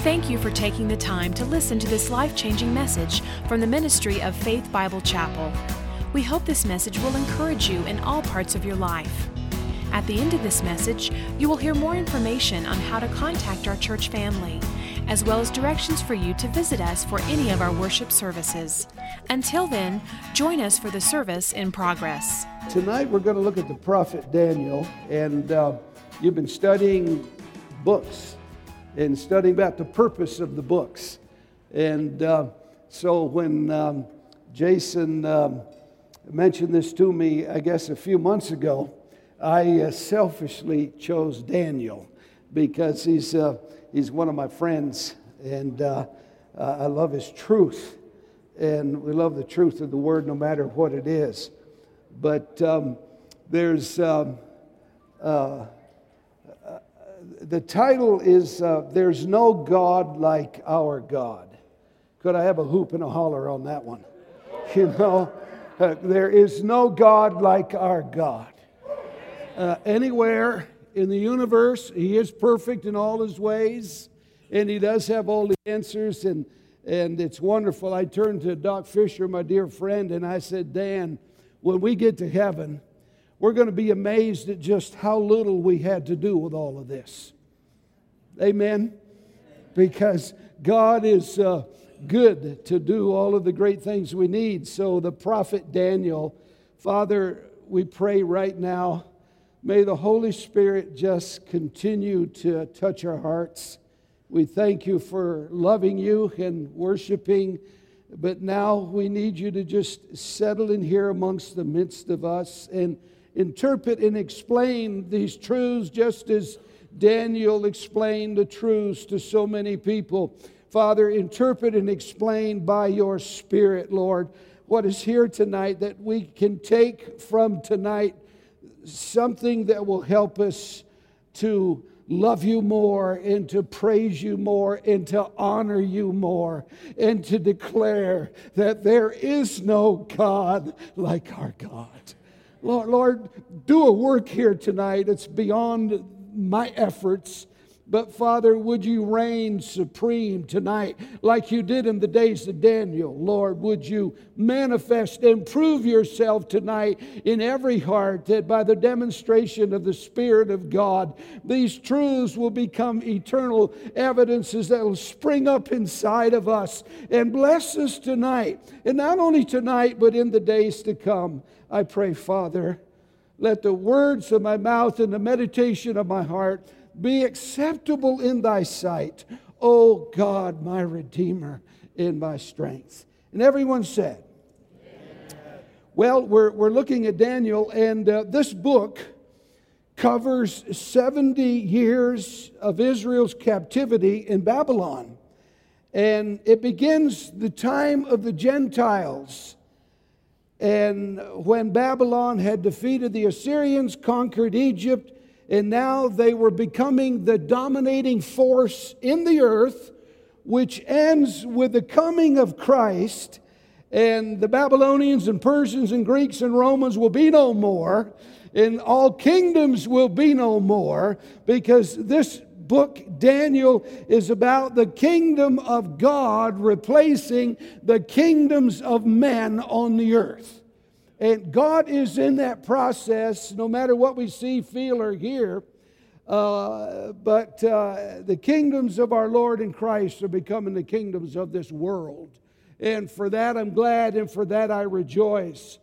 Thank you for taking the time to listen to this life-changing message from the ministry of Faith Bible Chapel. We hope this message will encourage you in all parts of your life. At the end of this message, you will hear more information on how to contact our church family, as well as directions for you to visit us for any of our worship services. Until then, join us for the service in progress. Tonight we're going to look at the prophet Daniel, and you've been studying books and studying about the purpose of the books. And so when Jason mentioned this to me, I guess a few months ago, I selfishly chose Daniel because he's one of my friends, and I love his truth, and we love the truth of the Word no matter what it is. But there's the title is There's No God Like Our God. Could I have a hoop and a holler on that one? You know, there is no God like our God. Anywhere in the universe, He is perfect in all His ways, and He does have all the answers, and it's wonderful. I turned to Doc Fisher, my dear friend, and I said, Dan, when we get to heaven, we're going to be amazed at just how little we had to do with all of this. Amen? Because God is good to do all of the great things we need. So the prophet Daniel, Father, we pray right now, may the Holy Spirit just continue to touch our hearts. We thank you for loving you and worshiping, but now we need you to just settle in here amongst the midst of us and interpret and explain these truths just as Daniel explained the truths to so many people. Father, interpret and explain by your Spirit, Lord, what is here tonight, that we can take from tonight something that will help us to love you more and to praise you more and to honor you more and to declare that there is no God like our God. Lord, do a work here tonight. It's beyond my efforts. But Father, would you reign supreme tonight like you did in the days of Daniel? Lord, would you manifest and prove yourself tonight in every heart, that by the demonstration of the Spirit of God, these truths will become eternal evidences that will spring up inside of us and bless us tonight. And not only tonight, but in the days to come. I pray, Father, let the words of my mouth and the meditation of my heart be acceptable in thy sight, O God, my Redeemer and my strength. And everyone said, amen. Well, we're looking at Daniel, and this book covers 70 years of Israel's captivity in Babylon. And it begins the time of the Gentiles. And when Babylon had defeated the Assyrians, conquered Egypt, and now they were becoming the dominating force in the earth, which ends with the coming of Christ. And the Babylonians and Persians and Greeks and Romans will be no more. And all kingdoms will be no more. Because this book, Daniel, is about the kingdom of God replacing the kingdoms of men on the earth. And God is in that process, no matter what we see, feel, or hear. But the kingdoms of our Lord in Christ are becoming the kingdoms of this world. And for that I'm glad, and for that I rejoice.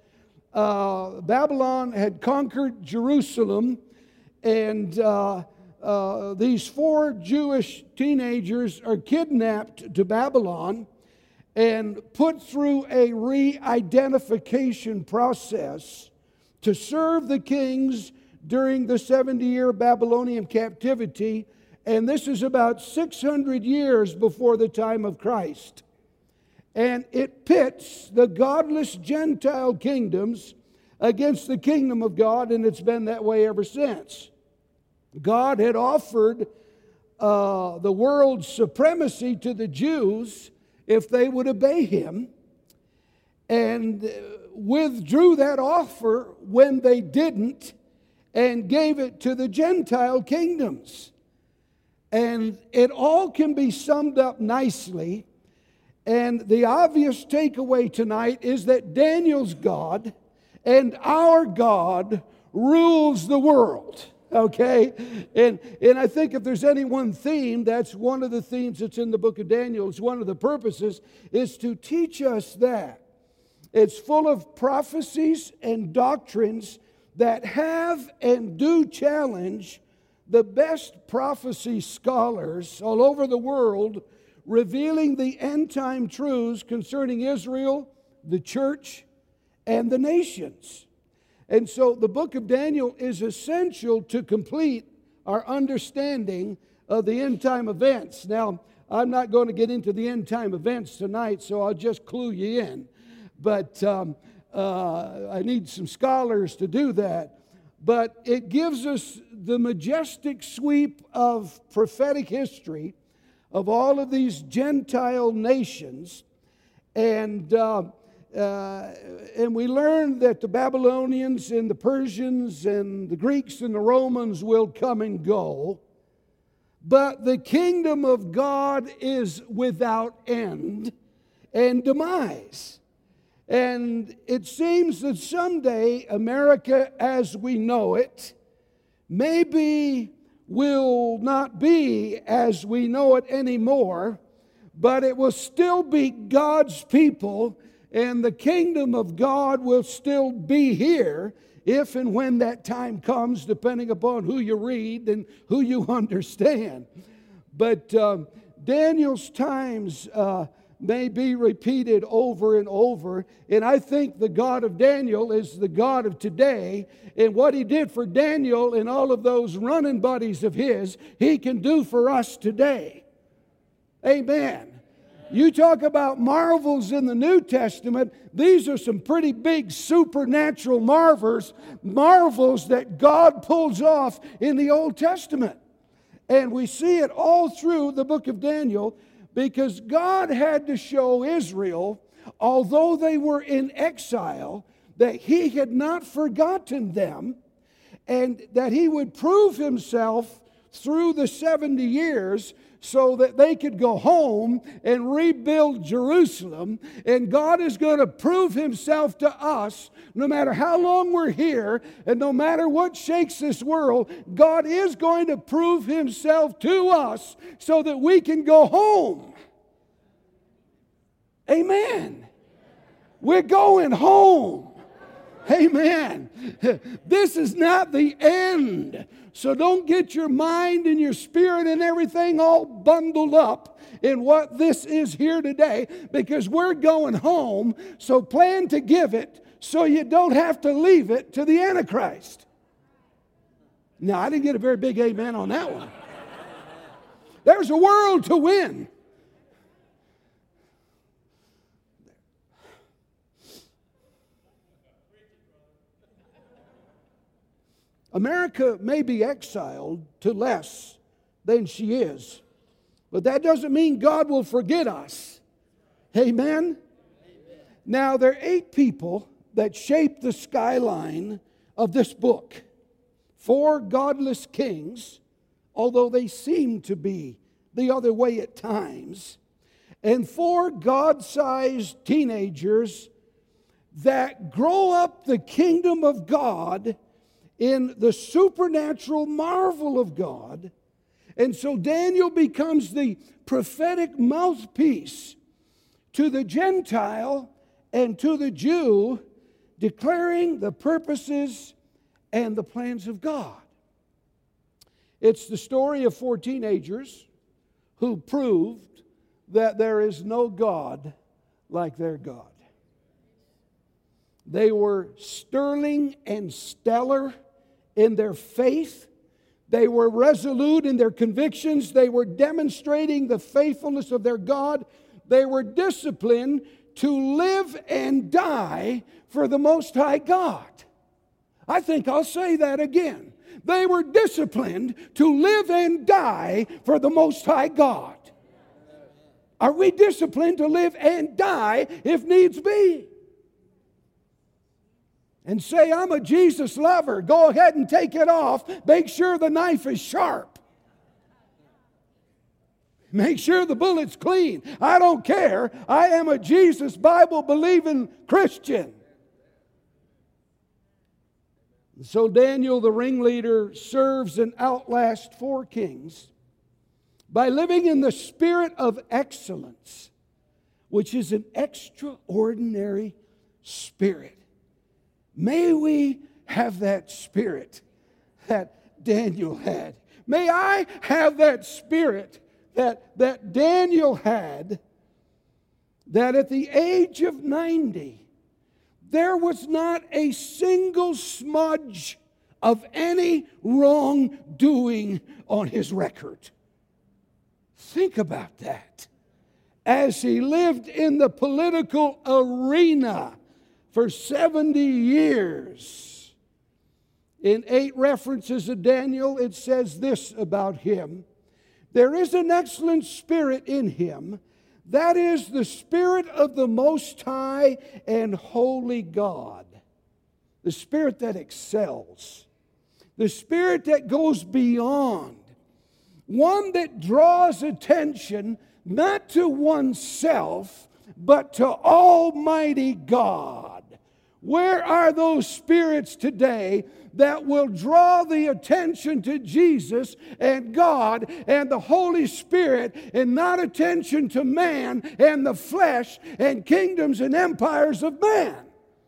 Babylon had conquered Jerusalem, and these 4 Jewish teenagers are kidnapped to Babylon and put through a re-identification process to serve the kings during the 70-year Babylonian captivity. And this is about 600 years before the time of Christ. And it pits the godless Gentile kingdoms against the kingdom of God, and it's been that way ever since. God had offered the world's supremacy to the Jews if they would obey Him, and withdrew that offer when they didn't, and gave it to the Gentile kingdoms. And it all can be summed up nicely. And the obvious takeaway tonight is that Daniel's God and our God rules the world. Okay? And I think if there's any one theme, that's one of the themes that's in the book of Daniel. It's one of the purposes, is to teach us that. It's full of prophecies and doctrines that have and do challenge the best prophecy scholars all over the world, revealing the end-time truths concerning Israel, the church, and the nations. And so the book of Daniel is essential to complete our understanding of the end-time events. Now, I'm not going to get into the end-time events tonight, so I'll just clue you in. But I need some scholars to do that. But it gives us the majestic sweep of prophetic history of all of these Gentile nations. And we learn that the Babylonians and the Persians and the Greeks and the Romans will come and go. But the kingdom of God is without end and demise. And it seems that someday America as we know it maybe will not be as we know it anymore, but it will still be God's people, and the kingdom of God will still be here if and when that time comes, depending upon who you read and who you understand. But Daniel's times may be repeated over and over. And I think the God of Daniel is the God of today. And what He did for Daniel and all of those running buddies of his, He can do for us today. Amen. You talk about marvels in the New Testament, these are some pretty big supernatural marvels that God pulls off in the Old Testament. And we see it all through the book of Daniel, because God had to show Israel, although they were in exile, that He had not forgotten them, and that He would prove Himself through the 70 years so that they could go home and rebuild Jerusalem. And God is going to prove Himself to us no matter how long we're here and no matter what shakes this world. God is going to prove Himself to us so that we can go home. Amen. We're going home. Amen. This is not the end. So don't get your mind and your spirit and everything all bundled up in what this is here today, because we're going home. So plan to give it so you don't have to leave it to the Antichrist. Now, I didn't get a very big amen on that one. There's a world to win. America may be exiled to less than she is, but that doesn't mean God will forget us. Amen? Now, there are 8 people that shape the skyline of this book. 4 godless kings, although they seem to be the other way at times, and 4 God-sized teenagers that grow up the kingdom of God in the supernatural marvel of God. And so Daniel becomes the prophetic mouthpiece to the Gentile and to the Jew, declaring the purposes and the plans of God. It's the story of 4 teenagers who proved that there is no God like their God. They were sterling and stellar in their faith. They were resolute in their convictions. They were demonstrating the faithfulness of their God. They were disciplined to live and die for the Most High God. I think I'll say that again. They were disciplined to live and die for the Most High God. Are we disciplined to live and die if needs be? And say, I'm a Jesus lover. Go ahead and take it off. Make sure the knife is sharp. Make sure the bullet's clean. I don't care. I am a Jesus Bible-believing Christian. So Daniel, the ringleader, serves and outlasts 4 kings by living in the spirit of excellence, which is an extraordinary spirit. May we have that spirit that Daniel had. May I have that spirit that Daniel had, that at the age of 90, there was not a single smudge of any wrongdoing on his record. Think about that. As he lived in the political arena for 70 years. In 8 references of Daniel, it says this about him: there is an excellent spirit in him, that is the Spirit of the Most High and Holy God. The Spirit that excels. The Spirit that goes beyond. One that draws attention not to oneself, but to Almighty God. Where are those spirits today that will draw the attention to Jesus and God and the Holy Spirit, and not attention to man and the flesh and kingdoms and empires of man?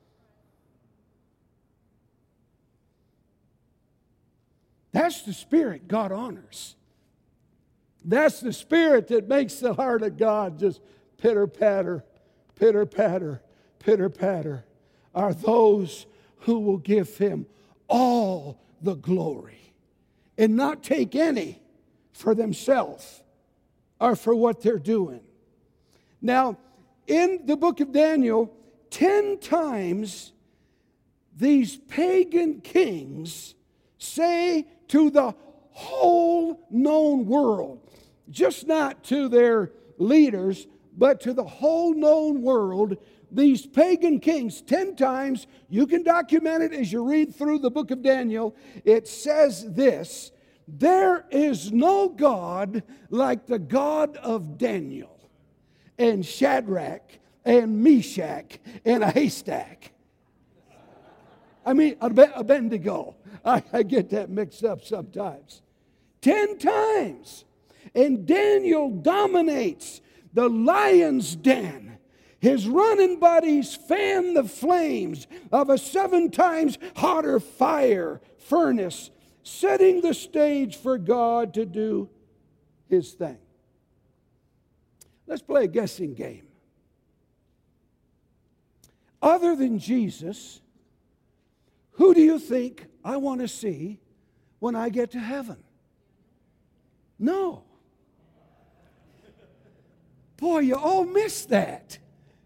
That's the spirit God honors. That's the spirit that makes the heart of God just pitter-patter, pitter-patter, pitter-patter. Are those who will give Him all the glory and not take any for themselves or for what they're doing. Now, in the book of Daniel, 10 times these pagan kings say to the whole known world, just not to their leaders, but to the whole known world, these pagan kings, 10 times, you can document it as you read through the book of Daniel, it says this: there is no God like the God of Daniel and Shadrach and Meshach and a haystack. I mean, Abednego. I get that mixed up sometimes. 10 times. And Daniel dominates the lion's den. His running buddies fan the flames of a 7 times hotter fire furnace, setting the stage for God to do His thing. Let's play a guessing game. Other than Jesus, who do you think I want to see when I get to heaven? No. Boy, you all missed that.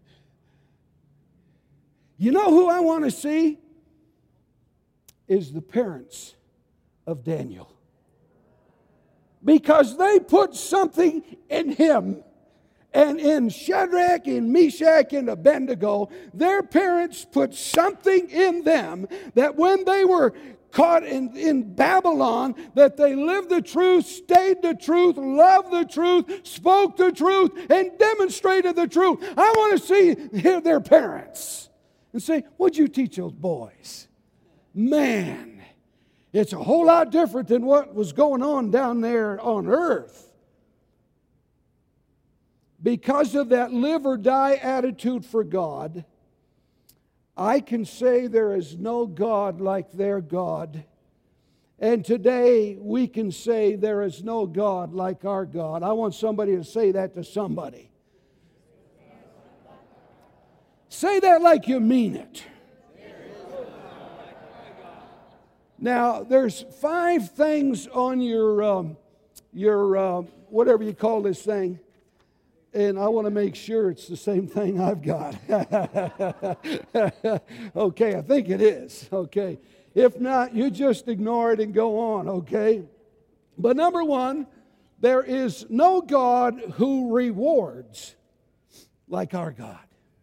You know who I want to see? Is the parents of Daniel. Because they put something in him. And in Shadrach and Meshach and Abednego, their parents put something in them that when they were caught in Babylon, that they lived the truth, stayed the truth, loved the truth, spoke the truth, and demonstrated the truth. I want to see their parents and say, what'd you teach those boys? Man, it's a whole lot different than what was going on down there on earth. Because of that live or die attitude for God, I can say there is no God like their God. And today we can say there is no God like our God. I want somebody to say that to somebody. Say that like you mean it. Now, there's 5 things on your whatever you call this thing. And I want to make sure it's the same thing I've got. Okay, I think it is. Okay. If not, you just ignore it and go on. Okay. But number 1, there is no God who rewards like our God.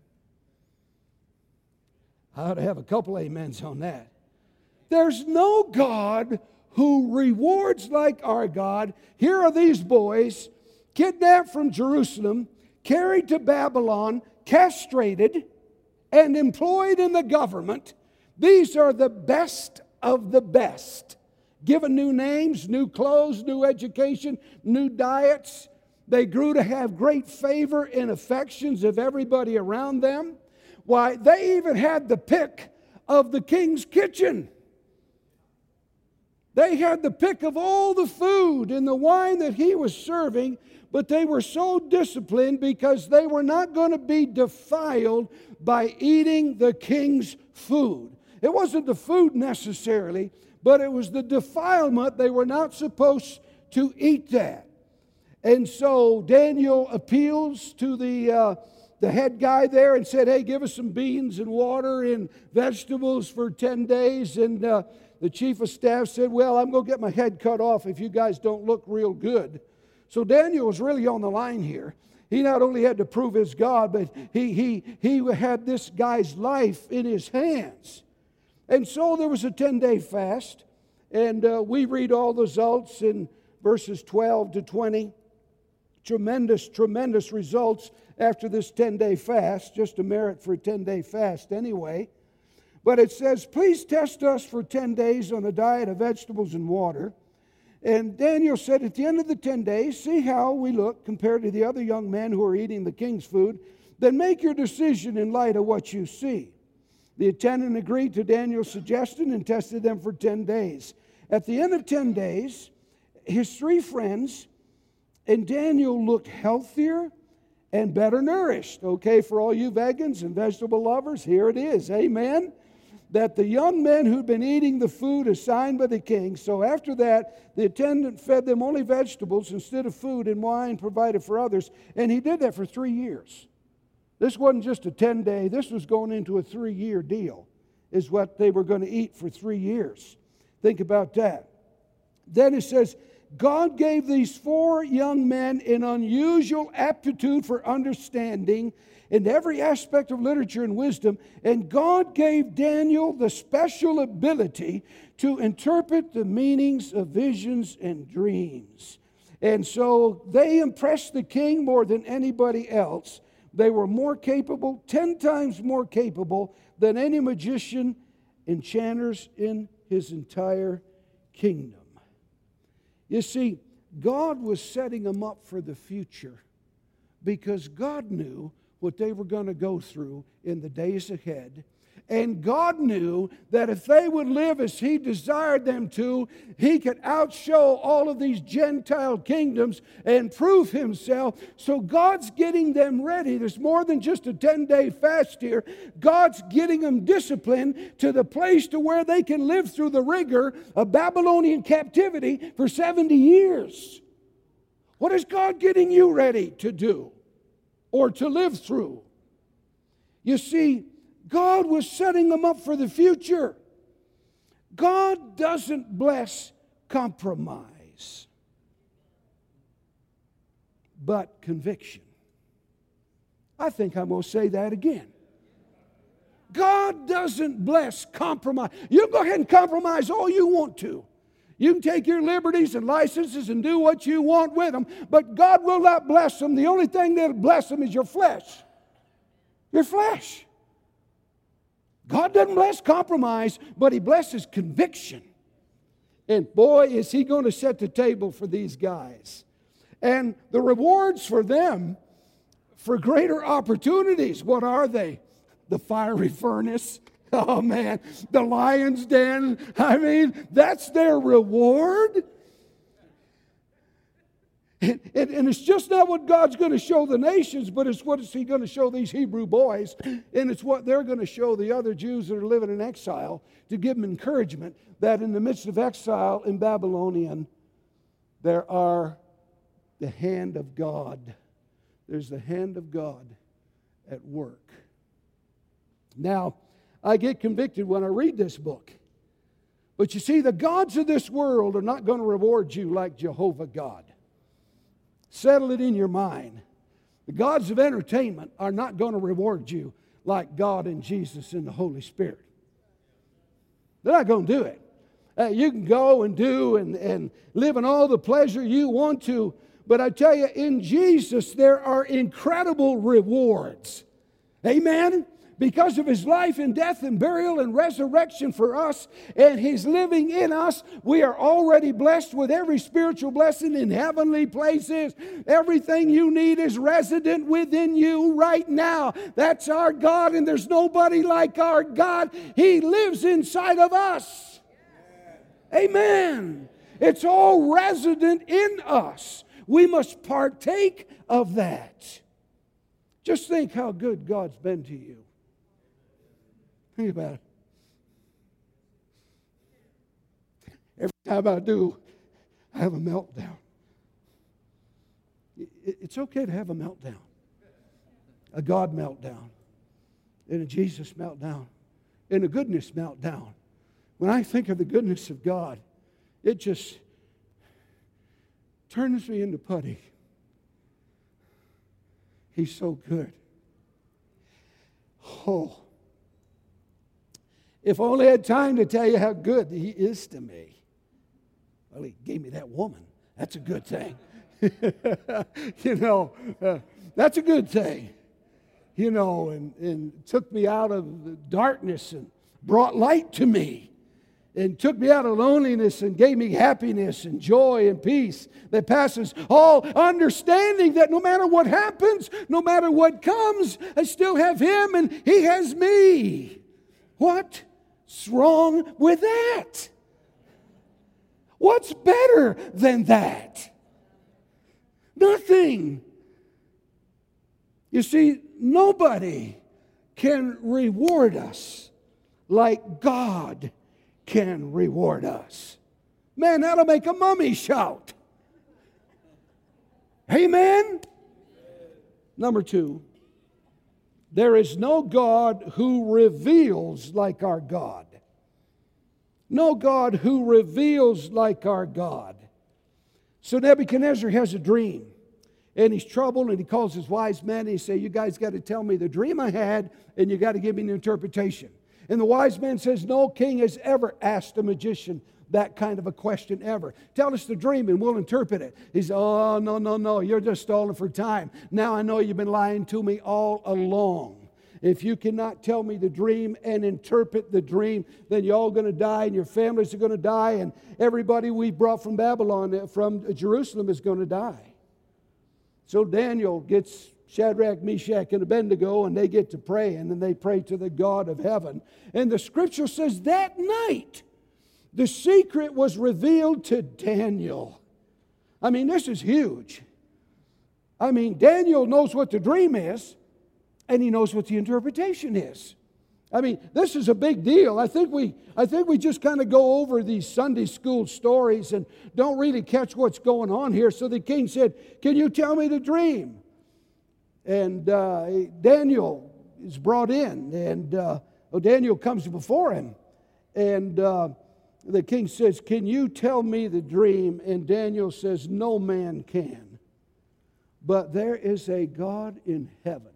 I ought to have a couple amens on that. There's no God who rewards like our God. Here are these boys kidnapped from Jerusalem, carried to Babylon, castrated, and employed in the government. These are the best of the best. Given new names, new clothes, new education, new diets. They grew to have great favor and affections of everybody around them. Why, they even had the pick of the king's kitchen. They had the pick of all the food and the wine that he was serving, but they were so disciplined because they were not going to be defiled by eating the king's food. It wasn't the food necessarily, but it was the defilement. They were not supposed to eat that. And so Daniel appeals to the head guy there and said, hey, give us some beans and water and vegetables for 10 days. And the chief of staff said, well, I'm going to get my head cut off if you guys don't look real good. So Daniel was really on the line here. He not only had to prove his God, but he had this guy's life in his hands. And so there was a 10-day fast. And we read all the results in verses 12 to 20. Tremendous, tremendous results after this 10-day fast. Just a merit for a 10-day fast anyway. But it says, please test us for 10 days on a diet of vegetables and water. And Daniel said, at the end of the 10 days, see how we look compared to the other young men who are eating the king's food. Then make your decision in light of what you see. The attendant agreed to Daniel's suggestion and tested them for 10 days. At the end of 10 days, his three friends and Daniel looked healthier and better nourished. Okay, for all you vegans and vegetable lovers, here it is. Amen. That the young men who'd been eating the food assigned by the king. So after that, the attendant fed them only vegetables instead of food and wine provided for others. And he did that for 3 years. This wasn't just a 10-day. This was going into a 3-year deal, is what they were going to eat for 3 years. Think about that. Then it says, God gave these 4 young men an unusual aptitude for understanding in every aspect of literature and wisdom, and God gave Daniel the special ability to interpret the meanings of visions and dreams. And so they impressed the king more than anybody else. They were more capable, 10 times more capable than any magician, enchanters in his entire kingdom. You see, God was setting them up for the future because God knew what they were going to go through in the days ahead. And God knew that if they would live as He desired them to, He could outshow all of these Gentile kingdoms and prove Himself. So God's getting them ready. There's more than just a 10-day fast here. God's getting them disciplined to the place to where they can live through the rigor of Babylonian captivity for 70 years. What is God getting you ready to do or to live through? You see, God was setting them up for the future. God doesn't bless compromise, but conviction. I think I'm going to say that again. God doesn't bless compromise. You go ahead and compromise all you want to. You can take your liberties and licenses and do what you want with them, but God will not bless them. The only thing that'll bless them is your flesh. Your flesh. God doesn't bless compromise, but He blesses conviction. And boy, is He going to set the table for these guys. And the rewards for them, for greater opportunities, what are they? The fiery furnace. Oh man, the lion's den. I mean, that's their reward. And it's just not what God's going to show the nations, but it's what He's going to show these Hebrew boys. And it's what they're going to show the other Jews that are living in exile to give them encouragement that in the midst of exile in Babylonian, there are the hand of God. There's the hand of God at work. Now, I get convicted when I read this book. But you see, the gods of this world are not going to reward you like Jehovah God. Settle it in your mind. The gods of entertainment are not going to reward you like God and Jesus and the Holy Spirit. They're not going to do it. You can go and do and live in all the pleasure you want to, But I tell you, in Jesus, there are incredible rewards. Amen? Because of His life and death and burial and resurrection for us, and His living in us, we are already blessed with every spiritual blessing in heavenly places. Everything you need is resident within you right now. That's our God, and there's nobody like our God. He lives inside of us. Amen. It's all resident in us. We must partake of that. Just think how good God's been to you. Think about it. Every time I do, I have a meltdown. It's okay to have a meltdown. A God meltdown. And a Jesus meltdown. And a goodness meltdown. When I think of the goodness of God, it just turns me into putty. He's so good. Oh. If only I had time to tell you how good He is to me. Well, He gave me that woman. That's a good thing. That's a good thing. And took me out of the darkness and brought light to me. And took me out of loneliness and gave me happiness and joy and peace that passes all understanding, that no matter what happens, no matter what comes, I still have Him and He has me. What's wrong with that? What's better than that? Nothing. You see, nobody can reward us like God can reward us. Man, that'll make a mummy shout. Amen? Number 2, there is no God who reveals like our God. No God who reveals like our God. So Nebuchadnezzar has a dream, and he's troubled, and he calls his wise men, and he says, you guys got to tell me the dream I had, and you got to give me an interpretation. And the wise man says, no king has ever asked a magician that kind of a question ever. Tell us the dream and we'll interpret it. He says, oh, no, you're just stalling for time. Now I know you've been lying to me all along. If you cannot tell me the dream and interpret the dream, then you're all going to die and your families are going to die and everybody we brought from Babylon, from Jerusalem, is going to die. So Daniel gets Shadrach, Meshach, and Abednego, and they get to pray, and then they pray to the God of heaven. And the scripture says that night, the secret was revealed to Daniel. I mean, this is huge. I mean, Daniel knows what the dream is, and he knows what the interpretation is. I mean, this is a big deal. I think we just kind of go over these Sunday school stories and don't really catch what's going on here. So the king said, can you tell me the dream? And Daniel is brought in, and Daniel comes before him. And the king says, can you tell me the dream? And Daniel says, no man can. But there is a God in heaven.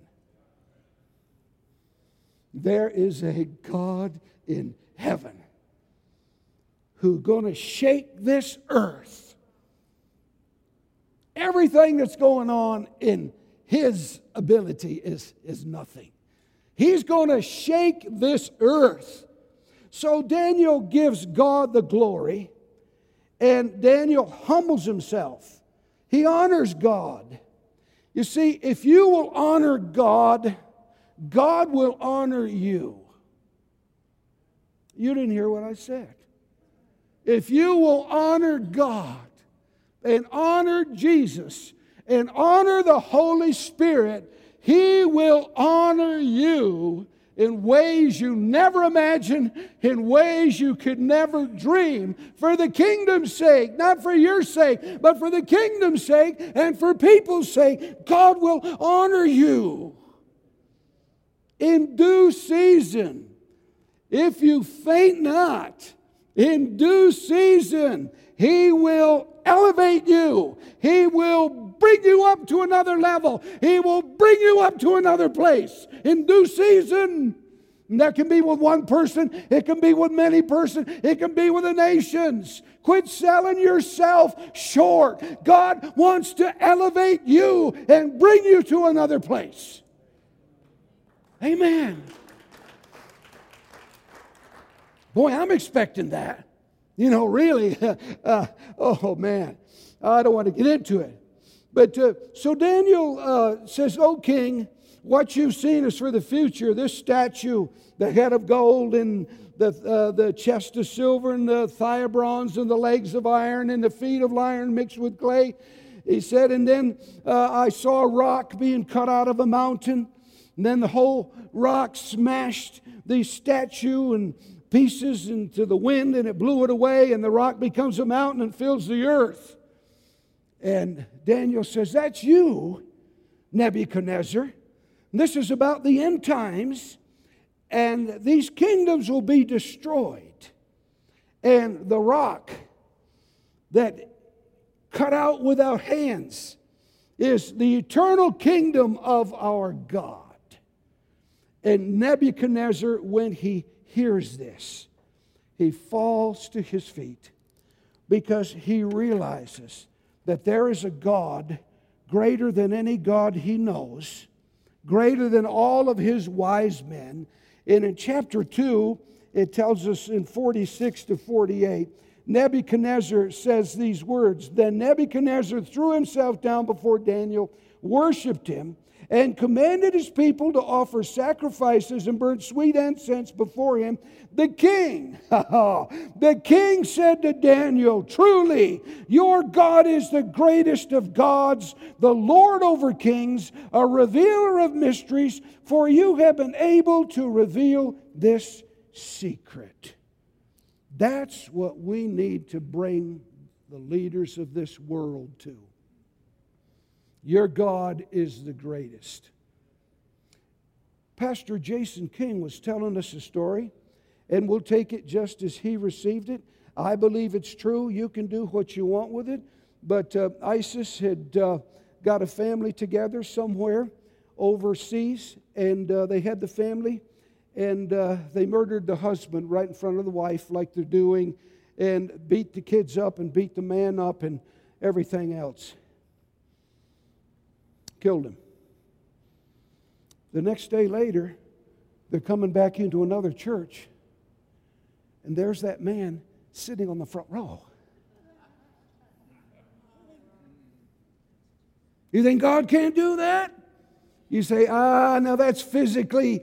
There is a God in heaven who's going to shake this earth. Everything that's going on in His ability is nothing. He's going to shake this earth. So Daniel gives God the glory, and Daniel humbles himself. He honors God. You see, if you will honor God, God will honor you. You didn't hear what I said. If you will honor God and honor Jesus and honor the Holy Spirit, He will honor you in ways you never imagined, in ways you could never dream. For the kingdom's sake, not for your sake, but for the kingdom's sake and for people's sake, God will honor you. In due season, if you faint not, in due season, He will elevate you. He will bring you up to another level. He will bring you up to another place. In due season, And that can be with one person. It can be with many persons. It can be with the nations. Quit selling yourself short. God wants to elevate you and bring you to another place. Amen. Boy, I'm expecting that. You know, really. Oh, man. I don't want to get into it. But so Daniel says, "O king, what you've seen is for the future. This statue, the head of gold and the chest of silver and the thigh of bronze and the legs of iron and the feet of iron mixed with clay." He said, "And then I saw a rock being cut out of a mountain. And then the whole rock smashed the statue and pieces into the wind, and it blew it away, and the rock becomes a mountain and fills the earth." And Daniel says, "That's you, Nebuchadnezzar. This is about the end times, and these kingdoms will be destroyed. And the rock that cut out without hands is the eternal kingdom of our God." And Nebuchadnezzar, when he hears this, he falls to his feet because he realizes that there is a God greater than any God he knows, greater than all of his wise men. And in chapter 2, it tells us in 46 to 48, Nebuchadnezzar says these words, "Then Nebuchadnezzar threw himself down before Daniel, worshipped him, and commanded his people to offer sacrifices and burn sweet incense before him. The king said to Daniel, 'Truly, your God is the greatest of gods, the Lord over kings, a revealer of mysteries, for you have been able to reveal this secret.'" That's what we need to bring the leaders of this world to. Your God is the greatest. Pastor Jason King was telling us a story, and we'll take it just as he received it. I believe it's true. You can do what you want with it. But ISIS had got a family together somewhere overseas, and they had the family, and they murdered the husband right in front of the wife like they're doing, and beat the kids up and beat the man up and everything else. Killed him. The next day later, they're coming back into another church, and there's that man sitting on the front row. You think God can't do that? You say, now that's physically,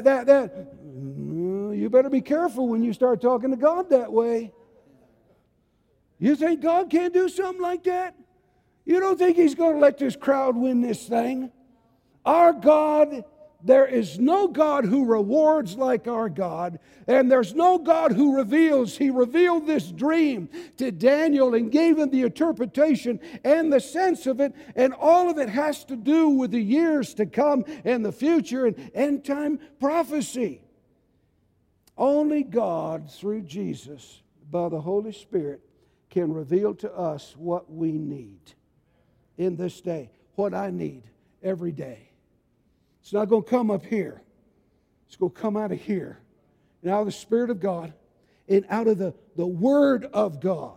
you better be careful when you start talking to God that way. You think God can't do something like that? You don't think He's going to let this crowd win this thing? Our God, there is no God who rewards like our God, and there's no God who reveals. He revealed this dream to Daniel and gave him the interpretation and the sense of it, and all of it has to do with the years to come and the future and end time prophecy. Only God, through Jesus, by the Holy Spirit, can reveal to us what we need in this day, what I need every day. It's not going to come up here. It's going to come out of here and out of the Spirit of God and out of the Word of God.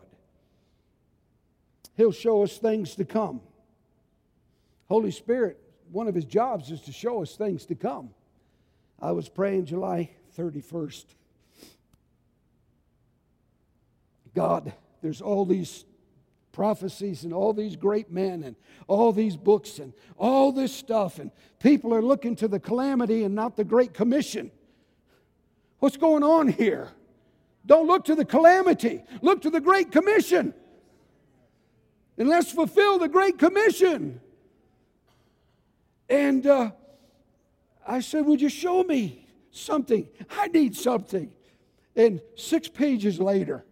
He'll show us things to come. Holy Spirit, one of His jobs is to show us things to come. I was praying July 31st. God, there's all these prophecies and all these great men and all these books and all this stuff, and people are looking to the calamity and not the Great Commission. What's going on here? Don't look to the calamity. Look to the Great Commission. And let's fulfill the Great Commission. And I said, would you show me something? I need something. And 6 pages later,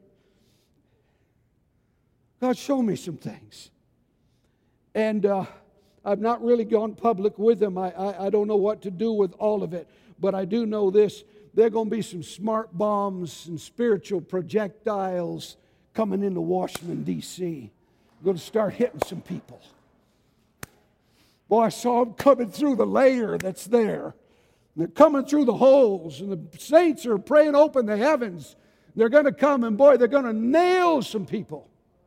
God, show me some things. And I've not really gone public with them. I don't know what to do with all of it. But I do know this. There are going to be some smart bombs and spiritual projectiles coming into Washington, D.C. Going to start hitting some people. Boy, I saw them coming through the layer that's there. They're coming through the holes, and the saints are praying open the heavens. They're going to come, and boy, they're going to nail some people.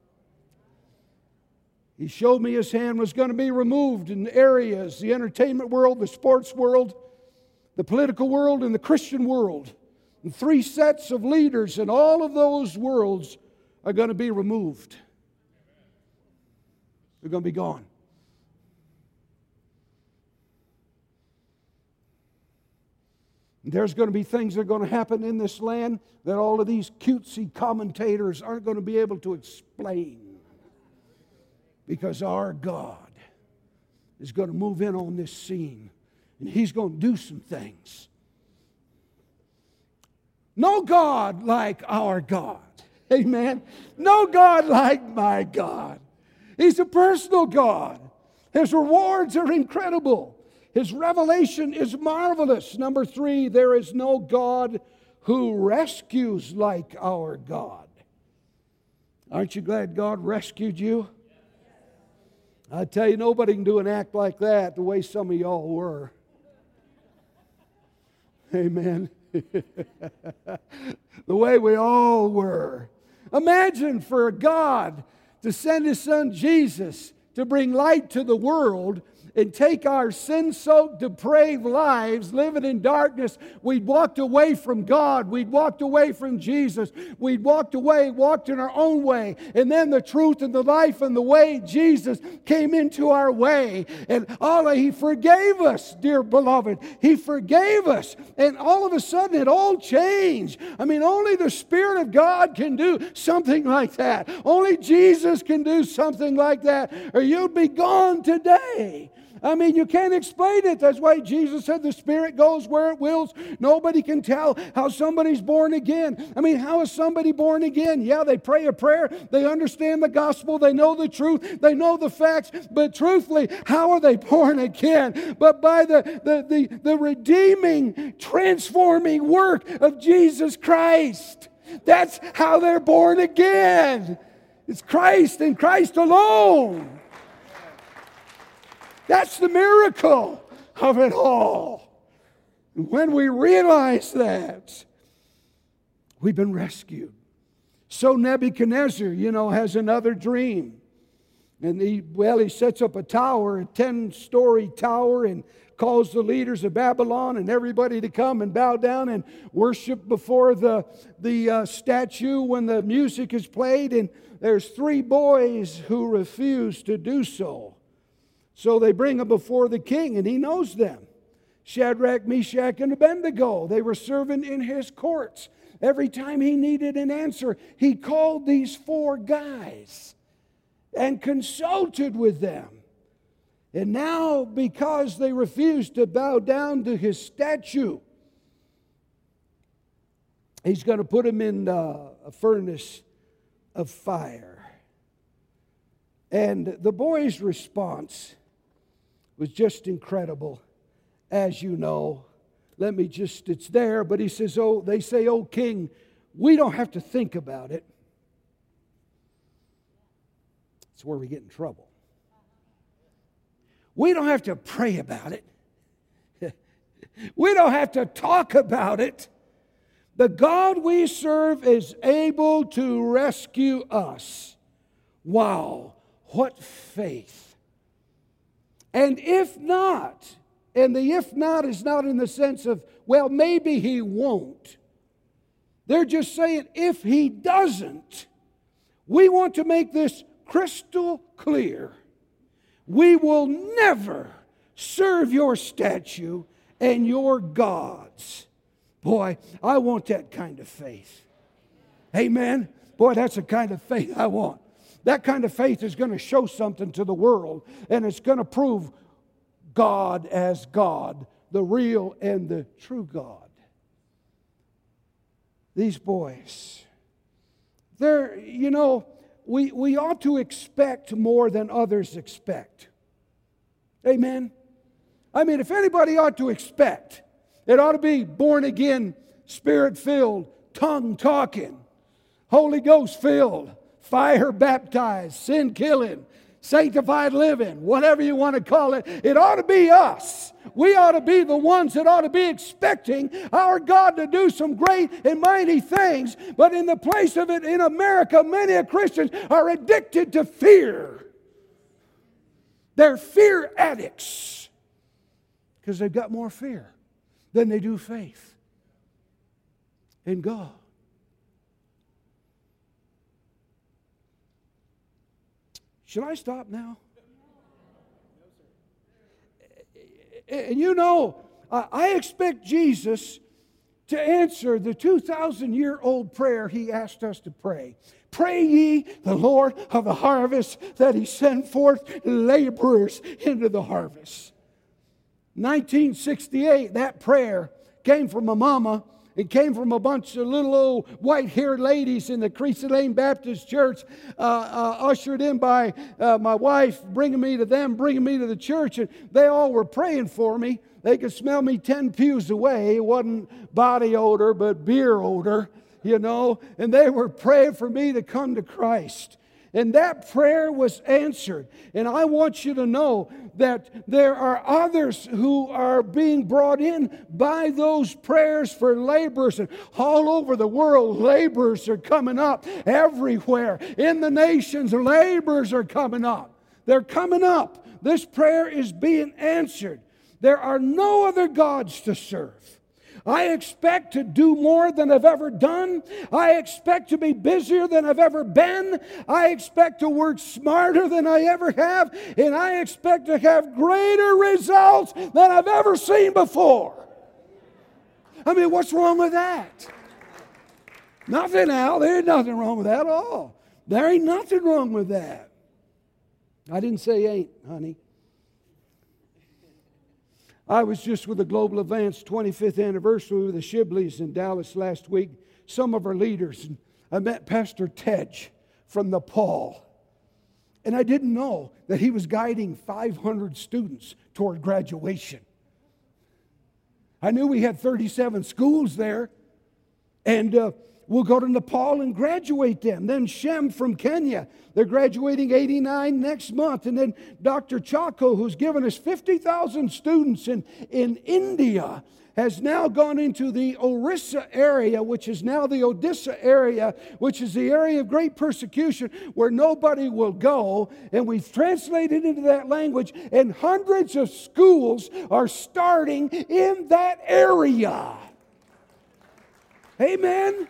He showed me his hand was going to be removed in areas, the entertainment world, the sports world, the political world, and the Christian world. And 3 sets of leaders in all of those worlds are going to be removed. They're going to be gone. There's going to be things that are going to happen in this land that all of these cutesy commentators aren't going to be able to explain. Because our God is going to move in on this scene. And He's going to do some things. No God like our God. Amen. No God like my God. He's a personal God. His rewards are incredible. His revelation is marvelous. Number 3, there is no God who rescues like our God. Aren't you glad God rescued you? I tell you, nobody can do an act like that the way some of y'all were. Amen. The way we all were. Imagine for God to send His Son Jesus to bring light to the world and take our sin-soaked, depraved lives, living in darkness. We'd walked away from God. We'd walked away from Jesus. We'd walked in our own way. And then the truth and the life and the way, Jesus came into our way. And He forgave us, dear beloved. He forgave us. And all of a sudden it all changed. I mean, only the Spirit of God can do something like that. Only Jesus can do something like that, or you'd be gone today. I mean, you can't explain it. That's why Jesus said the Spirit goes where it wills. Nobody can tell how somebody's born again. I mean, how is somebody born again? Yeah, they pray a prayer. They understand the gospel. They know the truth. They know the facts. But truthfully, how are they born again? But by the redeeming, transforming work of Jesus Christ. That's how they're born again. It's Christ and Christ alone. That's the miracle of it all. And when we realize that, we've been rescued. So Nebuchadnezzar, has another dream. And he sets up a tower, a 10-story tower, and calls the leaders of Babylon and everybody to come and bow down and worship before the statue when the music is played. And there's 3 boys who refuse to do so. So they bring them before the king, and he knows them. Shadrach, Meshach, and Abednego. They were serving in his courts. Every time he needed an answer, he called these 4 guys and consulted with them. And now, because they refused to bow down to his statue, he's going to put them in a furnace of fire. And the boy's response was just incredible, as you know. It's there, but he says, they say, "Oh, king, we don't have to think about it." That's where we get in trouble. We don't have to pray about it. We don't have to talk about it. The God we serve is able to rescue us. Wow, what faith. And if not, and the if not is not in the sense of, well, maybe He won't. They're just saying, if He doesn't, we want to make this crystal clear. We will never serve your statue and your gods. Boy, I want that kind of faith. Amen? Boy, that's the kind of faith I want. That kind of faith is going to show something to the world, and it's going to prove God as God, the real and the true God. These boys, we ought to expect more than others expect. Amen? I mean, if anybody ought to expect, it ought to be born again, Spirit-filled, tongue-talking, Holy Ghost-filled, fire baptized, sin killing, sanctified living, whatever you want to call it. It ought to be us. We ought to be the ones that ought to be expecting our God to do some great and mighty things. But in the place of it in America, many Christians are addicted to fear. They're fear addicts because they've got more fear than they do faith in God. Should I stop now? And you know, I expect Jesus to answer the 2,000-year-old prayer He asked us to pray. Pray ye the Lord of the harvest that He send forth laborers into the harvest. 1968, that prayer came from a mama. It came from a bunch of little old white-haired ladies in the Creasy Lane Baptist Church, ushered in by my wife, bringing me to them, bringing me to the church. And they all were praying for me. They could smell me 10 pews away. It wasn't body odor, but beer odor, you know. And they were praying for me to come to Christ. And that prayer was answered. And I want you to know that there are others who are being brought in by those prayers for laborers. And all over the world, laborers are coming up everywhere. In the nations, laborers are coming up. They're coming up. This prayer is being answered. There are no other gods to serve. I expect to do more than I've ever done. I expect to be busier than I've ever been. I expect to work smarter than I ever have. And I expect to have greater results than I've ever seen before. I mean, what's wrong with that? Nothing, Al. There ain't nothing wrong with that at all. There ain't nothing wrong with that. I didn't say ain't, honey. I was just with the Global Advance 25th anniversary with the Shibleys in Dallas last week. Some of our leaders. And I met Pastor Tej from Nepal. And I didn't know that he was guiding 500 students toward graduation. I knew we had 37 schools there. And we'll go to Nepal and graduate them. Then Shem from Kenya, they're graduating 89 next month. And then Dr. Chako, who's given us 50,000 students in India, has now gone into the Orissa area, which is now the Odisha area, which is the area of great persecution where nobody will go. And we've translated into that language, and hundreds of schools are starting in that area. Amen.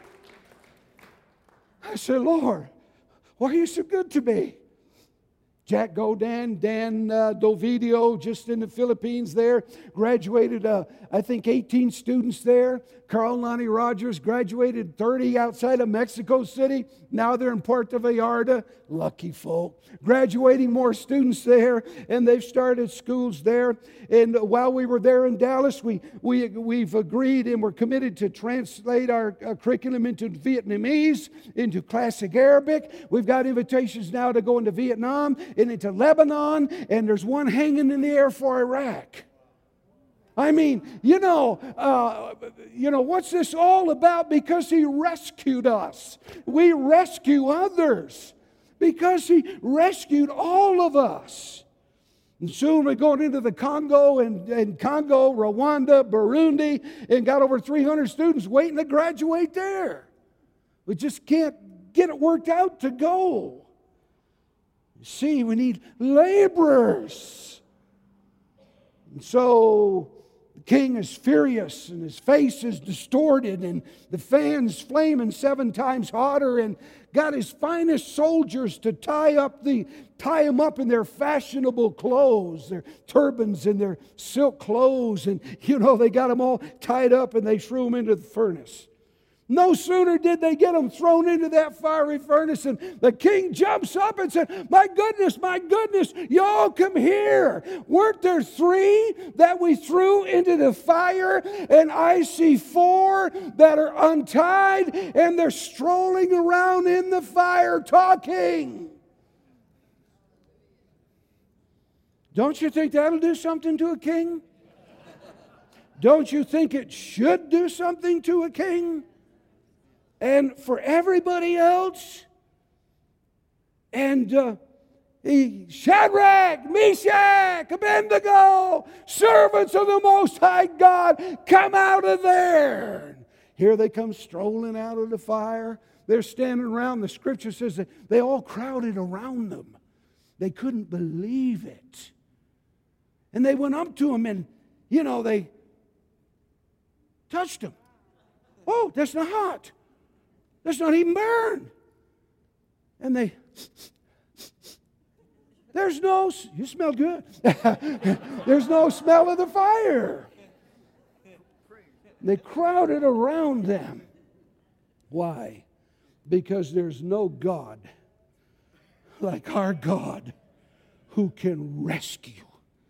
I said, Lord, why are you so good to me? Jack Godan, Dan Dovidio, just in the Philippines there, graduated, I think, 18 students there. Carl Lonnie Rogers graduated 30 outside of Mexico City. Now they're in Puerto Vallarta. Lucky folk. Graduating more students there, and they've started schools there. And while we were there in Dallas, we've agreed and we're committed to translate our curriculum into Vietnamese, into Classic Arabic. We've got invitations now to go into Vietnam and into Lebanon, and there's one hanging in the air for Iraq. I mean, you know, what's this all about? Because He rescued us. We rescue others because He rescued all of us. And soon we're going into the Congo and Congo, Rwanda, Burundi, and got over 300 students waiting to graduate there. We just can't get it worked out to go. You see, we need laborers. And so the king is furious, and his face is distorted, and the fan's flaming 7 times hotter, and got his finest soldiers to tie him up in their fashionable clothes, their turbans and their silk clothes, and they got him all tied up, and they threw him into the furnace. No sooner did they get him thrown into that fiery furnace, and the king jumps up and said, my goodness, y'all come here. Weren't there 3 that we threw into the fire? And I see 4 that are untied, and they're strolling around in the fire talking. Don't you think that'll do something to a king? Don't you think it should do something to a king? And for everybody else. And Shadrach, Meshach, Abednego, servants of the Most High God, come out of there. Here they come strolling out of the fire. They're standing around. The scripture says that they all crowded around them. They couldn't believe it. And they went up to him and, they touched him. Oh, that's not hot. That's not even burned. And you smell good. There's no smell of the fire. They crowded around them. Why? Because there's no God like our God who can rescue.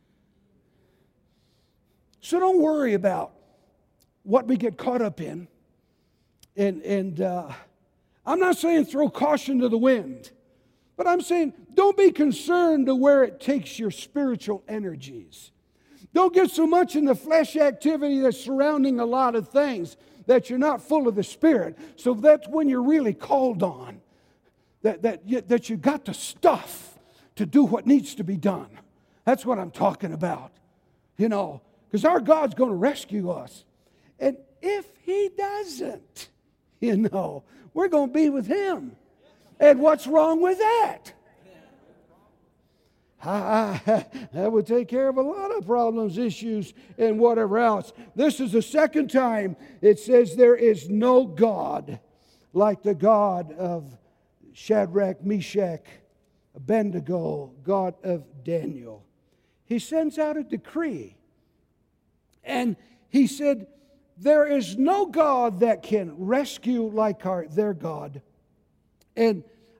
So don't worry about what we get caught up in. And I'm not saying throw caution to the wind, but I'm saying don't be concerned to where it takes your spiritual energies. Don't get so much in the flesh activity that's surrounding a lot of things that you're not full of the Spirit. So that's when you're really called on, that you got the stuff to do what needs to be done. That's what I'm talking about, because our God's going to rescue us. And if He doesn't, we're going to be with Him. And what's wrong with that? That would take care of a lot of problems, issues, and whatever else. This is the second time it says there is no God like the God of Shadrach, Meshach, Abednego, God of Daniel. He sends out a decree. And he said, there is no God that can rescue like their God. And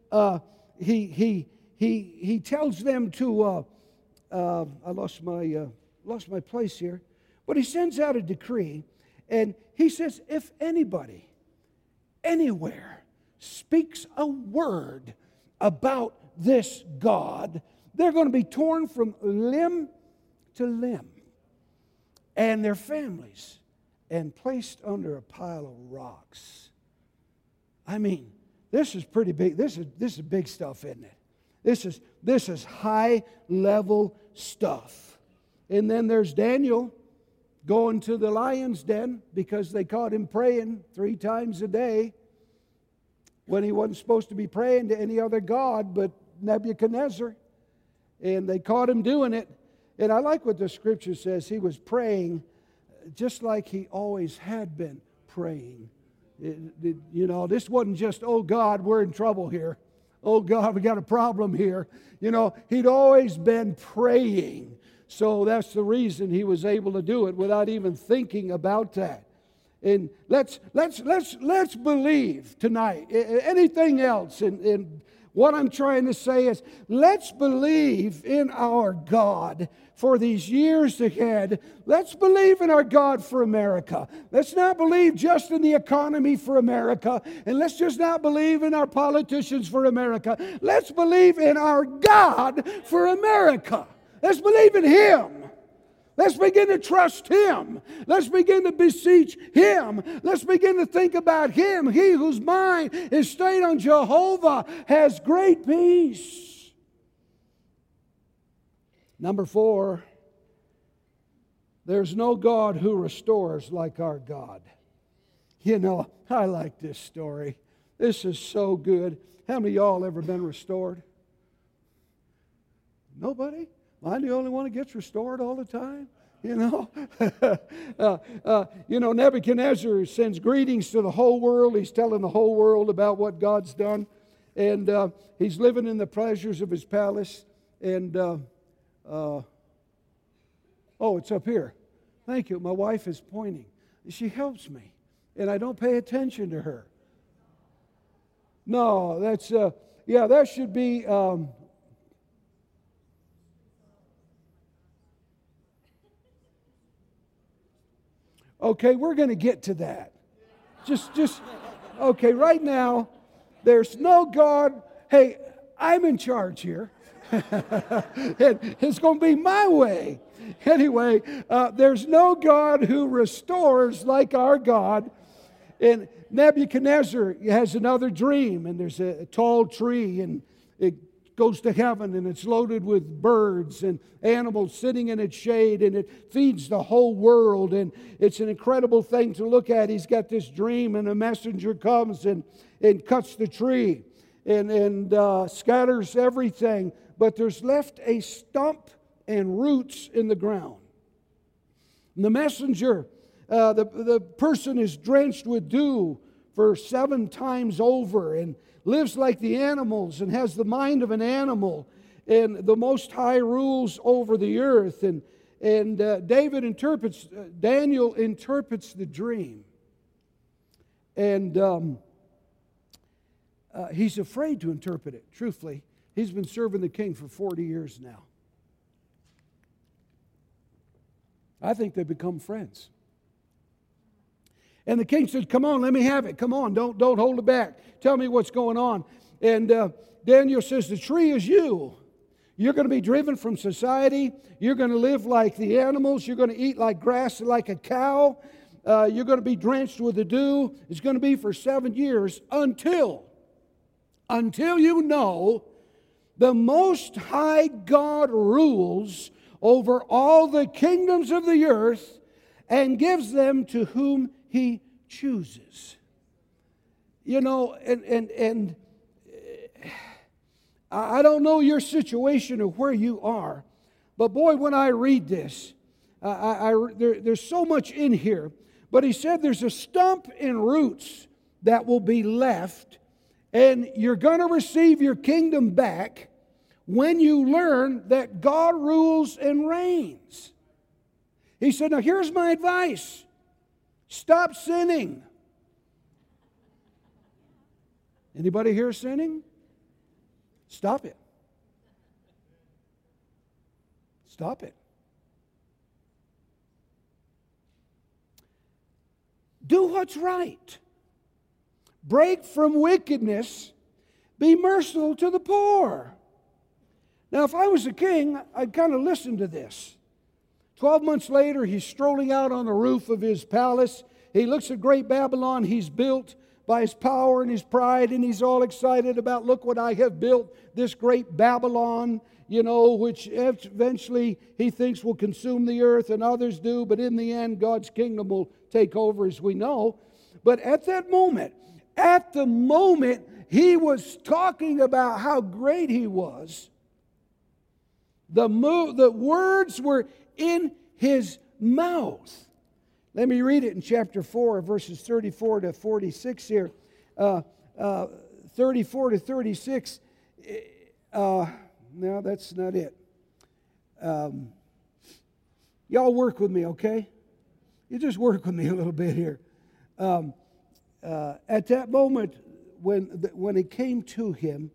he tells them to, I lost my place here, but he sends out a decree, and he says, if anybody, anywhere, speaks a word about this God, they're going to be torn from limb to limb, and their families, and placed under a pile of rocks. I mean, this is pretty big. This is big stuff, isn't it? This is high level stuff. And then there's Daniel going to the lion's den because they caught him praying 3 times a day when he wasn't supposed to be praying to any other god but Nebuchadnezzar. And they caught him doing it. And I like what the scripture says. He was praying just like he always had been praying. This wasn't just, oh God, we're in trouble here. Oh God, we got a problem here. He'd always been praying. So that's the reason he was able to do it without even thinking about that. And let's believe tonight. Anything else? And what I'm trying to say is, let's believe in our God for these years ahead. Let's believe in our God for America. Let's not believe just in the economy for America. And let's just not believe in our politicians for America. Let's believe in our God for America. Let's believe in Him. Let's begin to trust Him. Let's begin to beseech Him. Let's begin to think about Him. He whose mind is stayed on Jehovah has great peace. Number 4, there's no God who restores like our God. I like this story. This is so good. How many of y'all ever been restored? Nobody? I'm the only one that gets restored all the time. Nebuchadnezzar sends greetings to the whole world. He's telling the whole world about what God's done. And he's living in the pleasures of his palace. And, it's up here. Thank you. My wife is pointing. She helps me. And I don't pay attention to her. No, that's, that should be... Okay, we're going to get to that. Okay, right now, there's no God. Hey, I'm in charge here. It's going to be my way. Anyway, there's no God who restores like our God. And Nebuchadnezzar has another dream, and there's a tall tree, and it goes to heaven, and it's loaded with birds and animals sitting in its shade, and it feeds the whole world, and it's an incredible thing to look at. He's got this dream, and a messenger comes and cuts the tree and scatters everything, but there's left a stump and roots in the ground. And the messenger, the person is drenched with dew for 7 times over, and lives like the animals, and has the mind of an animal, and the Most High rules over the earth. And Daniel interprets the dream, and he's afraid to interpret it. Truthfully, he's been serving the king for 40 years now. I think they've become friends. And the king said, "Come on, let me have it. Come on, don't hold it back. Tell me what's going on." And Daniel says, "The tree is you. You're going to be driven from society. You're going to live like the animals. You're going to eat like grass like a cow. You're going to be drenched with the dew. It's going to be for 7 years until you know the Most High God rules over all the kingdoms of the earth and gives them to whom He chooses." You know, and I don't know your situation or where you are, but boy, when I read this, there's so much in here. But he said there's a stump and roots that will be left, and you're going to receive your kingdom back when you learn that God rules and reigns. He said, now here's my advice. Stop sinning. Anybody here sinning? Stop it. Stop it. Do what's right. Break from wickedness. Be merciful to the poor. Now, if I was a king, I'd kind of listen to this. 12 months later, he's strolling out on the roof of his palace. He looks at great Babylon he's built by his power and his pride, and he's all excited about, look what I have built, this great Babylon, which eventually he thinks will consume the earth, and others do, but in the end, God's kingdom will take over, as we know. But at the moment he was talking about how great he was, the words were in his mouth. Let me read it in chapter 4, verses 34 to 46 here. 34 to 36. No, that's not it. Y'all work with me, okay? You just work with me a little bit here. At that moment, when it came to him,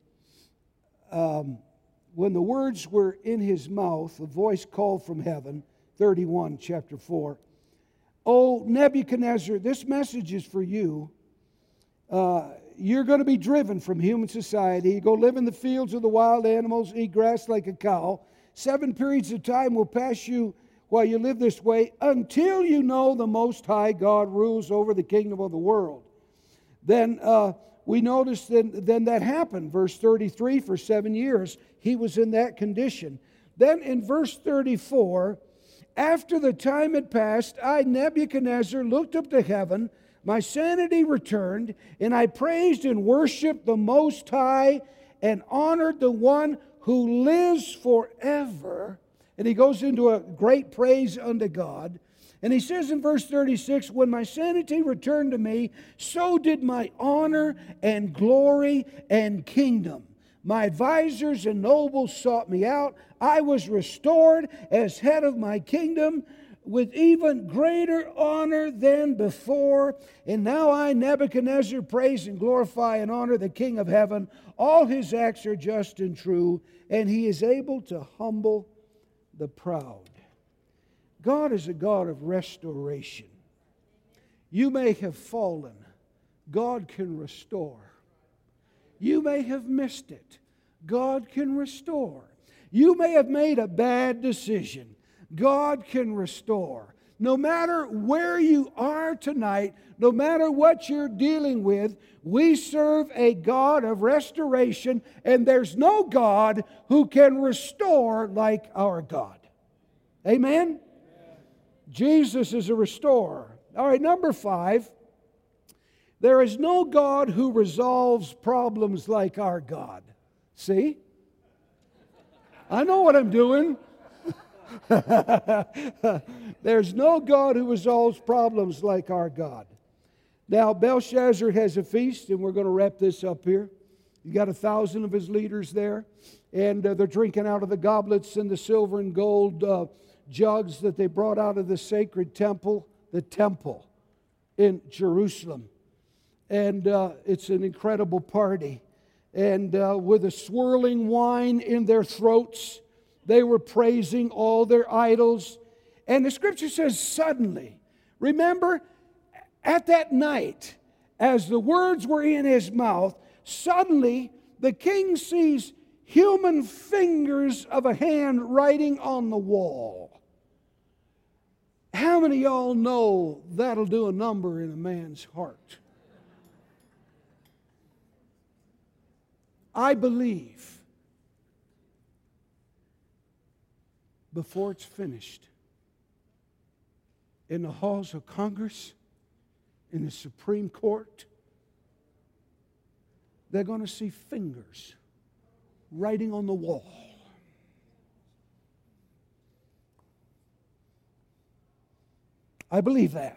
when the words were in his mouth, a voice called from heaven, 31, chapter 4. "Oh, Nebuchadnezzar, this message is for you. You're going to be driven from human society. You go live in the fields of the wild animals, eat grass like a cow. 7 periods of time will pass you while you live this way until you know the Most High God rules over the kingdom of the world." Then we notice then that happened. Verse 33, for 7 years, he was in that condition. Then in verse 34, "After the time had passed, I, Nebuchadnezzar, looked up to heaven. My sanity returned, and I praised and worshiped the Most High and honored the one who lives forever." And he goes into a great praise unto God. And he says in verse 36, "When my sanity returned to me, so did my honor and glory and kingdom. My advisors and nobles sought me out. I was restored as head of my kingdom with even greater honor than before. And now I, Nebuchadnezzar, praise and glorify and honor the King of heaven. All his acts are just and true, and he is able to humble the proud." God is a God of restoration. You may have fallen. God can restore. You may have missed it. God can restore. You may have made a bad decision. God can restore. no matter where you are tonight, no matter what you're dealing with, we serve a God of restoration, and there's no God who can restore like our God. Amen? Jesus is a restorer. All right, number 5. There is no God who resolves problems like our God. See? I know what I'm doing. There's no God who resolves problems like our God. Now, Belshazzar has a feast, and we're going to wrap this up here. You got 1,000 of his leaders there, and they're drinking out of the goblets and the silver and gold jugs that they brought out of the sacred temple, the temple in Jerusalem. And it's an incredible party. And with a swirling wine in their throats, they were praising all their idols. And the scripture says, suddenly, remember, at that night, as the words were in his mouth, suddenly the king sees human fingers of a hand writing on the wall. How many of y'all know that'll do a number in a man's heart? I believe before it's finished, in the halls of Congress, in the Supreme Court, they're going to see fingers writing on the wall. I believe that.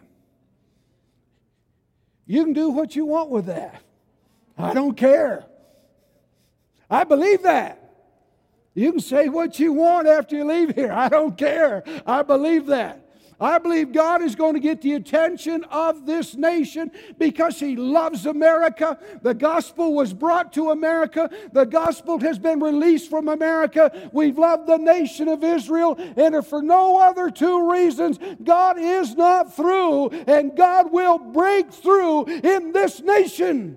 You can do what you want with that. I don't care. I believe that. You can say what you want after you leave here. I don't care. I believe that. I believe God is going to get the attention of this nation because He loves America. The gospel was brought to America. The gospel has been released from America. We've loved the nation of Israel. And if for no other 2 reasons, God is not through, and God will break through in this nation.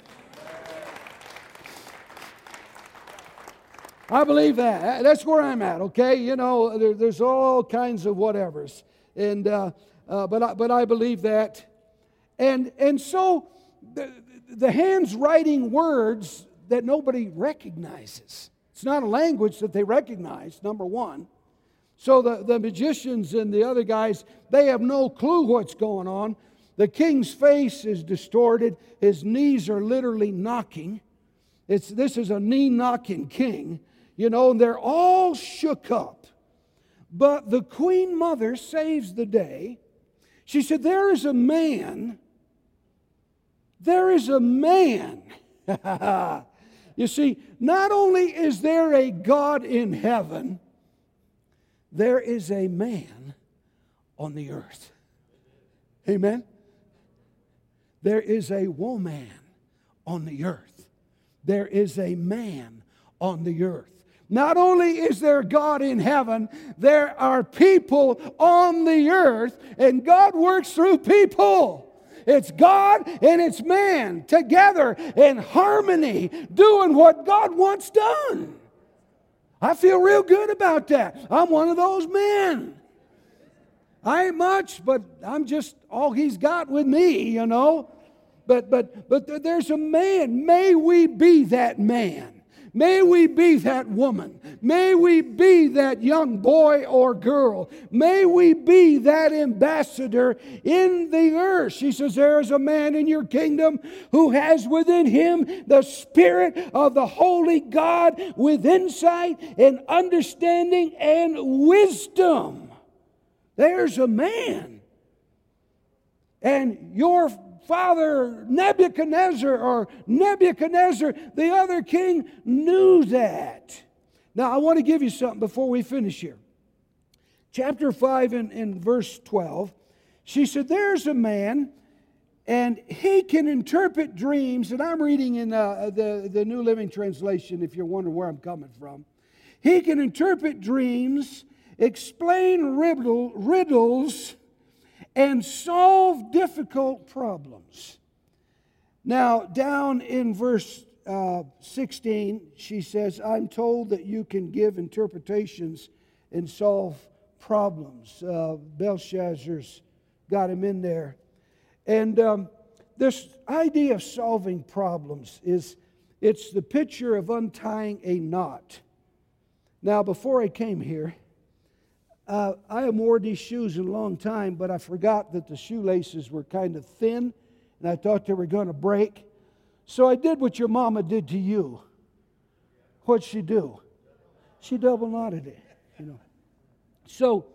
I believe that. That's where I'm at, okay? You know, there's all kinds of whatevers. And but I believe that. And so the hand's writing words that nobody recognizes. It's not a language that they recognize, number one. So the magicians and the other guys, they have no clue what's going on. The king's face is distorted. His knees are literally knocking. This is a knee-knocking king. You know, and they're all shook up. But the Queen Mother saves the day. She said, there is a man. You see, not only is there a God in heaven, there is a man on the earth. Amen? There is a woman on the earth. There is a man on the earth. Not only is there God in heaven, there are people on the earth, and God works through people. It's God and it's man together in harmony, doing what God wants done. I feel real good about that. I'm one of those men. I ain't much, but I'm just all He's got with me, you know. But there's a man. May we be that man. May we be that woman. May we be that young boy or girl. May we be that ambassador in the earth. She says, there is a man in your kingdom who has within him the Spirit of the Holy God with insight and understanding and wisdom. There's a man. And your father Nebuchadnezzar, the other king, knew that. Now, I want to give you something before we finish here. Chapter 5 in verse 12, she said, there's a man, and he can interpret dreams. And I'm reading in the New Living Translation, if you're wondering where I'm coming from. He can interpret dreams, explain riddles, and solve difficult problems. Now, down in verse 16, she says, I'm told that you can give interpretations and solve problems. Belshazzar's got him in there. And this idea of solving problems it's the picture of untying a knot. Now, before I came here, I haven't worn these shoes in a long time, but I forgot that the shoelaces were kind of thin, and I thought they were going to break. So I did what your mama did to you. What'd she do? She double knotted it, you know. So,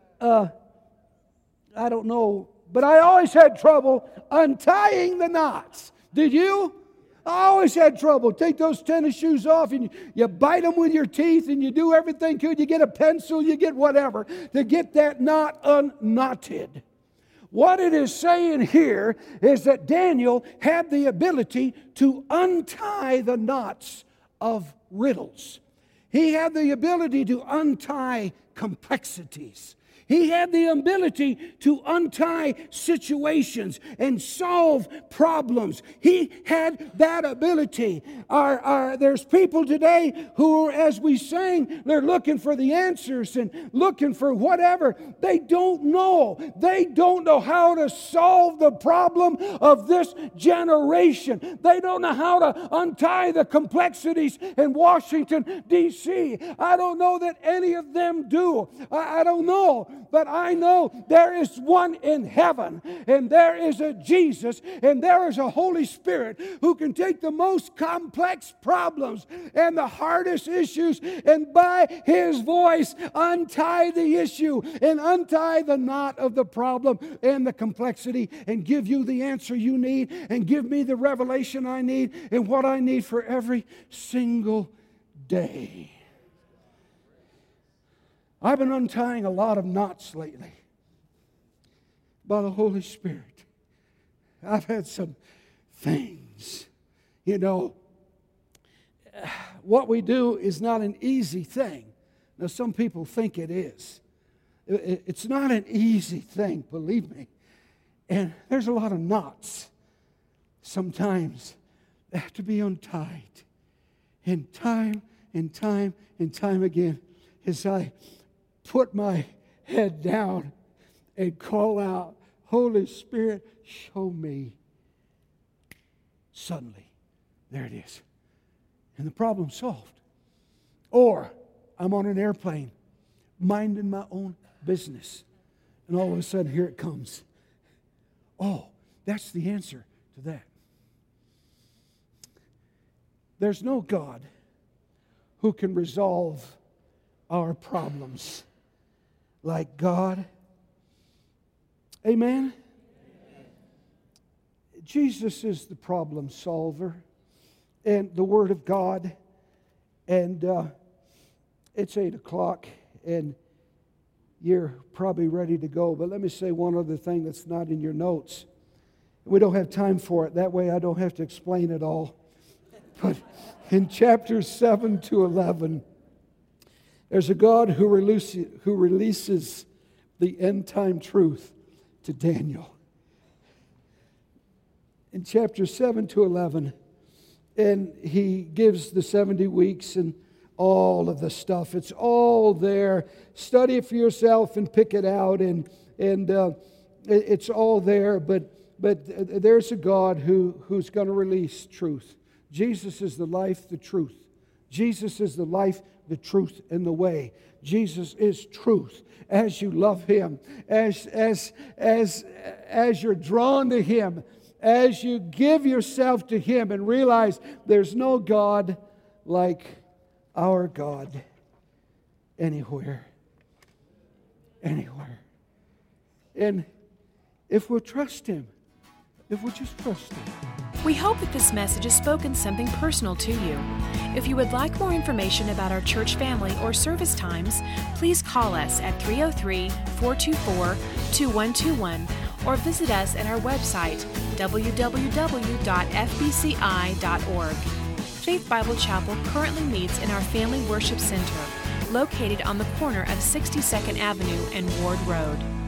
I don't know, but I always had trouble untying the knots. Did you? I always had trouble. Take those tennis shoes off and you bite them with your teeth and you do everything good. You get a pencil, you get whatever to get that knot unknotted. What it is saying here is that Daniel had the ability to untie the knots of riddles. He had the ability to untie complexities. He had the ability to untie situations and solve problems. He had that ability. There's people today who, as we sang, they're looking for the answers and looking for whatever. They don't know. They don't know how to solve the problem of this generation. They don't know how to untie the complexities in Washington, D.C. I don't know that any of them do. I don't know. But I know there is one in heaven, and there is a Jesus, and there is a Holy Spirit who can take the most complex problems and the hardest issues, and by His voice untie the issue and untie the knot of the problem and the complexity and give you the answer you need and give me the revelation I need and what I need for every single day. I've been untying a lot of knots lately by the Holy Spirit. I've had some things, you know. What we do is not an easy thing. Now, some people think it is. It's not an easy thing, believe me. And there's a lot of knots sometimes that have to be untied. And time and time and time again, as I put my head down and call out, Holy Spirit, show me. Suddenly, there it is. And the problem's solved. Or I'm on an airplane, minding my own business. And all of a sudden, here it comes. Oh, that's the answer to that. There's no God who can resolve our problems like God. Amen? Jesus is the problem solver and the Word of God. And it's 8 o'clock and you're probably ready to go. But let me say one other thing that's not in your notes. We don't have time for it. That way I don't have to explain it all. But in chapters 7 to 11, there's a God who releases the end-time truth to Daniel. In chapter 7 to 11, and he gives the 70 weeks and all of the stuff. It's all there. Study it for yourself and pick it out, and it's all there. But there's a God who's going to release truth. Jesus is the life, the truth. Jesus is the life, the truth, and the way. Jesus is truth. As you love Him, as you're drawn to Him, as you give yourself to Him and realize there's no God like our God anywhere. Anywhere. And if we'll trust Him, if we'll just trust Him. We hope that this message has spoken something personal to you. If you would like more information about our church family or service times, please call us at 303-424-2121 or visit us at our website, www.fbci.org. Faith Bible Chapel currently meets in our Family Worship Center, located on the corner of 62nd Avenue and Ward Road.